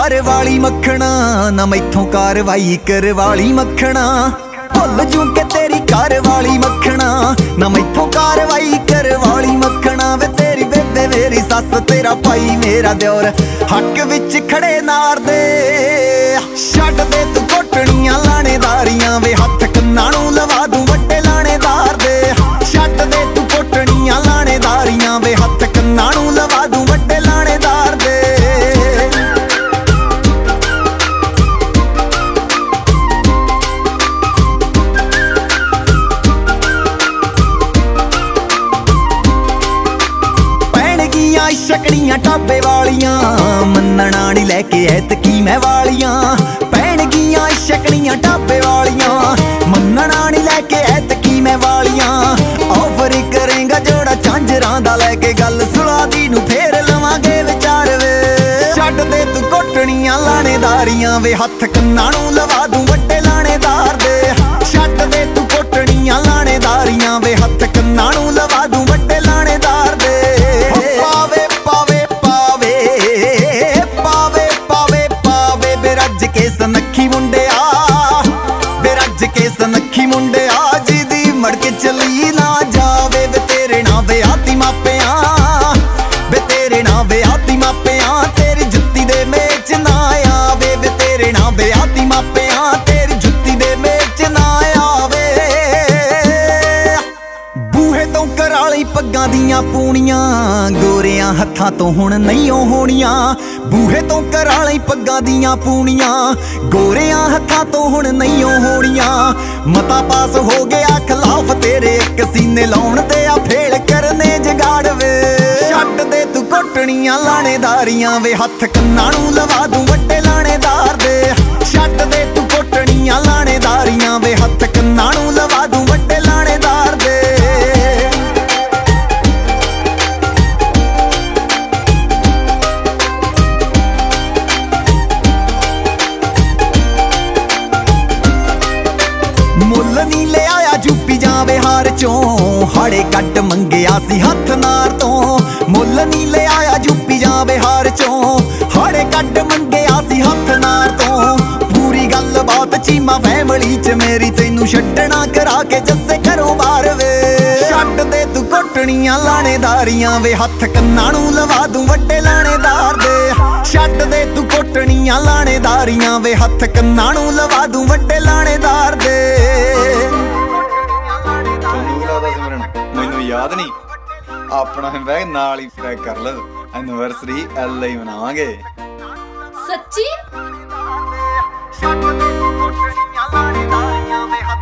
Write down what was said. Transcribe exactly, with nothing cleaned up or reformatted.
Car वाली मखना ना मैथों कारवाई करवाली मखना भुल जू के तेरी कार वाली मखना ना मैथों कारवाई करवाली मखना वे तेरी बेबे मेरी सस तेरा भाई मेरा दियोर हक विच खड़े नार दे छड्ड दे तू घोटणियां लाणेदारियां वे हथ कन्नां नूं लवा दूं वड्डे लाणेदार दे छड्ड दे तू घोटणियां लाणेदारियां वे हथ कन्नां नूं लवा दूं वड्डे लाणेदार दे शकड़ियां टाबे वालियां मन्नणा नी लैके ऐतकी मैं वालियां पैण गियां शकड़ियां टाबे वालियां मन्नणा नी लैके ऐतकी मैं वालियां ऑफर करेंगा जोड़ा झांजरां दा लैके गल सुला दी नू फेर लवांगे विचार वे छड्ड दे तू घोटणियां लाणेदारियां वे हथ कन्नां नूं लवा दूं वड्डे लाणेदार दे छड्ड दे तू घोटणियां लाणेदारियां वे हथ कन्नां नूं लवा दूं वड्डे लाणेदार दे पावे पावे पावे पावे पावे पावे बेरज के सनखी मुंडिया बेरज के सनखी मुंडिया जिदी मड़के चली ना जावे वे तेरे ना वे आती मापिया वे तेरे ना वे आती मापिया तेरी जुत्ती दे मेच ना आवे वे तेरे ना वे आती मापिया तेरी जुत्ती दे मेच ना आवे बूहे तो कराली पग्गां दियां पूणियां गोरियां हत्थां तो हुण नहीं होणियां बूहे तो कराली पग्गां दियां पूणियां गोरियां हत्थां तो हुण नहीं होणियां मता पास हो गया खिलाफ तेरे एक सीने लाउण ते आ फेल करने जगाड़ वे छड्ड दे तू घोटणियां लाणेदारियां वे हथ कन्नां नूं लवा दूं वड्डे लाणेदार दे छड्ड दे तू घोटणियां लाणेदारियां वे हथ कन्नां नूं लवा दूं वड्डे लाणेदार दे मुल नी ले आया यूपी जां बिहार चों हाड़े कट मंगिया सी हथ नार तो मुल नी ले आया यूपी जां बिहार चों हाड़े कट मंगिया सी हथ नार तो पूरी गल बात चीमा फैमिली च मेरी तैनू छड्डना करा के जस्से घरों बाहर वे छड्ड दे तू घोटणियां लाणेदारियां वे हथ कन्नां नूं लवा दूं वड्डे लाणेदार दे छड्ड दे तू घोटणियां लाणेदारियां वे हथ कन्नां नूं लवा दूं वड्डे लाणेदार दे ਮੈਨੂੰ ਯਾਦ ਨਹੀਂ ਆਪਣਾ ਬੈਗ ਨਾਲ ਹੀ ਪੈਕ ਕਰ ਲਓ ਐਨਵਰਸਰੀ ਐਲ ਹੀ ਮਨਾਵਾਂਗੇ ਸੱਚੀ।